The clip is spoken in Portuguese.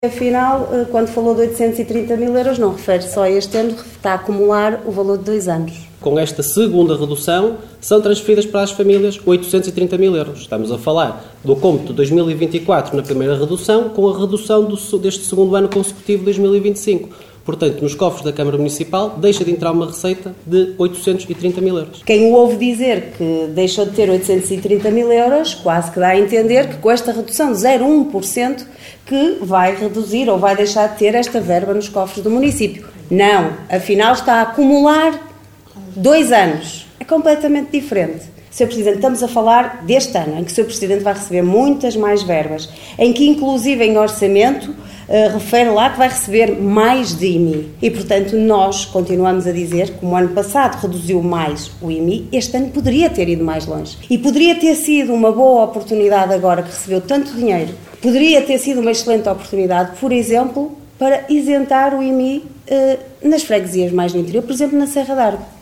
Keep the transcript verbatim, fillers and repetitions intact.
Afinal, quando falou de oitocentos e trinta mil euros, não refere só a este ano, está a acumular o valor de dois anos. Com esta segunda redução, são transferidas para as famílias oitocentos e trinta mil euros. Estamos a falar do cômputo de dois mil e vinte e quatro na primeira redução, com a redução do, deste segundo ano consecutivo de dois mil e vinte e cinco. Portanto, nos cofres da Câmara Municipal, deixa de entrar uma receita de oitocentos e trinta mil euros. Quem o ouve dizer que deixou de ter oitocentos e trinta mil euros, quase que dá a entender que com esta redução de zero vírgula um por cento que vai reduzir ou vai deixar de ter esta verba nos cofres do município. Não, afinal está a acumular dois anos. É completamente diferente. senhor Presidente, estamos a falar deste ano, em que o senhor Presidente vai receber muitas mais verbas, em que inclusive em orçamento uh, refere lá que vai receber mais de I M I. E, portanto, nós continuamos a dizer que como o ano passado reduziu mais o I M I, este ano poderia ter ido mais longe. E poderia ter sido uma boa oportunidade agora que recebeu tanto dinheiro, poderia ter sido uma excelente oportunidade, por exemplo, para isentar o I M I uh, nas freguesias mais no interior, por exemplo, na Serra d'Arco.